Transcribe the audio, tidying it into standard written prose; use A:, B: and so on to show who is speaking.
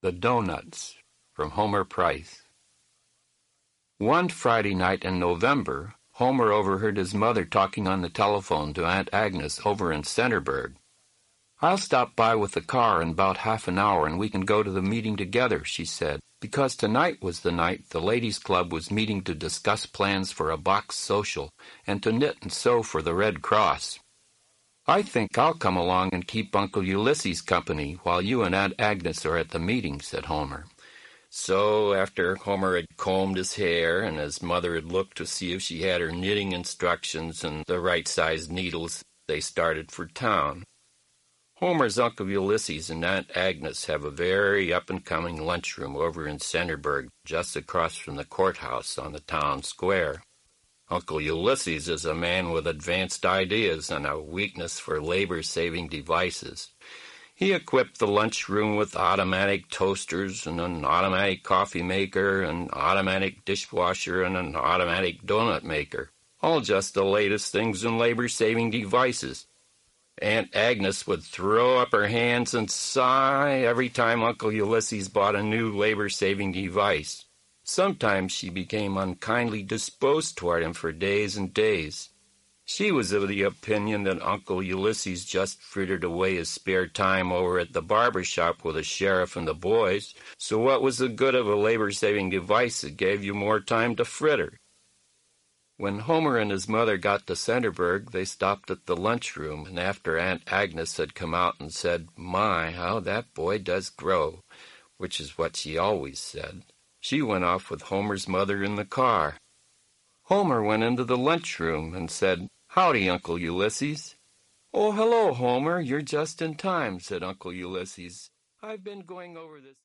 A: The Donuts, from Homer Price. One Friday night in November, Homer overheard his mother talking on the telephone to Aunt Agnes over in Centerburg. "I'll stop by with the car in about half an hour and we can go to the meeting together," she said, because tonight was the night the Ladies' Club was meeting to discuss plans for a box social and to knit and sew for the Red Cross. "I think I'll come along and keep Uncle Ulysses company while you and Aunt Agnes are at the meeting," said Homer. So after Homer had combed his hair and his mother had looked to see if she had her knitting instructions and the right-sized needles, they started for town. Homer's Uncle Ulysses and Aunt Agnes have a very up-and-coming lunchroom over in Centerburg, just across from the courthouse on the town square. Uncle Ulysses is a man with advanced ideas and a weakness for labor-saving devices. He equipped the lunchroom with automatic toasters and an automatic coffee maker, an automatic dishwasher, and an automatic donut maker, all just the latest things in labor-saving devices. Aunt Agnes would throw up her hands and sigh every time Uncle Ulysses bought a new labor-saving device. Sometimes she became unkindly disposed toward him for days and days. She was of the opinion that Uncle Ulysses just frittered away his spare time over at the barber shop with the sheriff and the boys, so what was the good of a labor-saving device that gave you more time to fritter? When Homer and his mother got to Centerburg, they stopped at the lunchroom, and after Aunt Agnes had come out and said, "My, how that boy does grow," which is what she always said, she went off with Homer's mother in the car. Homer went into the lunchroom and said, "Howdy, Uncle Ulysses." "Oh, hello, Homer. You're just in time," said Uncle Ulysses. "I've been going over this."